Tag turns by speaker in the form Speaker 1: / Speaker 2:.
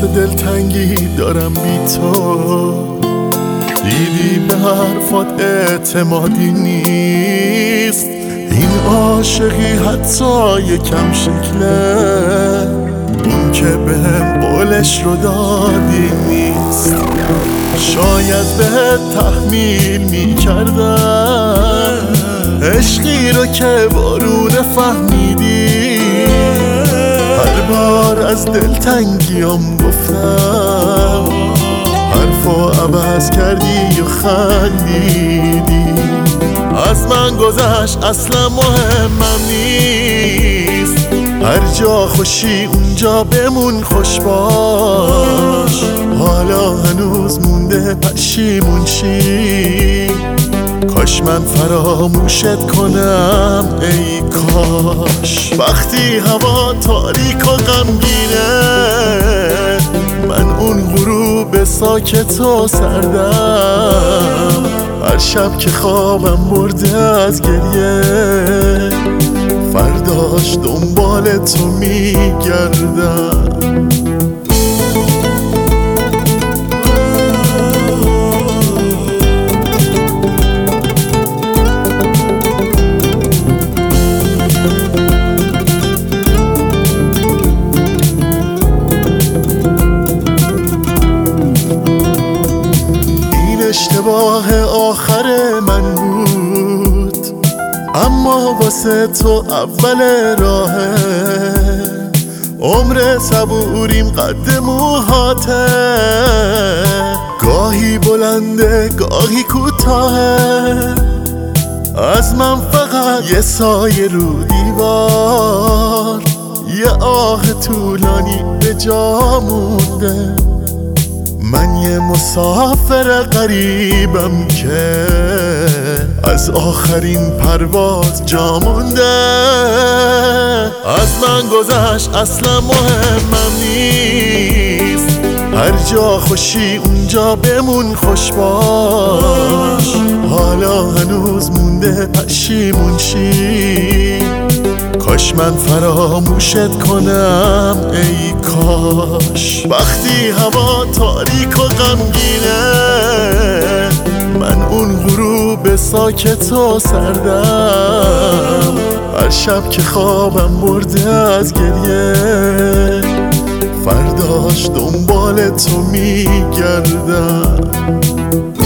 Speaker 1: دلتنگی دارم بی تو. دیدی به حرفات اعتمادی نیست، این عاشقی حتی یکم شکله، اون که بهم قولش رو دادی نیست. شاید بهت تحمیل میکردم عشقی رو که بارونه فهمیدی. هر بار از دلتنگیام گفتم، حرفو عوض کردی و خندیدی. از من گذشت اصلا مهمم نیست، هر جا خوشی اونجا بمون خوش باش. حالا هنوز مونده پشیمون شی، کاش من فراموشت کنم ای کاش. وقتی هوا تاریک و غمگینه، من اون غروب ساکت و سردم. هر شب که خوابم برده از گریه، فرداش دنبال تو میگردم. اشتباه آخر من بود، اما واسه تو اول راهه. عمر صبوریم قد موهاته، گاهی بلنده گاهی کوتاهه. از من فقط یه سایه رو دیوار، یه آه طولانی به جا مونده. من یه مسافر غریبم که از آخرین پرواز جا مونده. از من گذشت اصلا مهمم نیست، هر جا خوشی اونجا بمون خوش باش. حالا هنوز مونده پشیمون شی، کاش من فراموشت کنم ای کاش. وقتی هوا تاریک و غمگینه، من اون غروب ساکت و سردم. هر شب که خوابم برده از گریه، فرداش دنبال تو میگردم.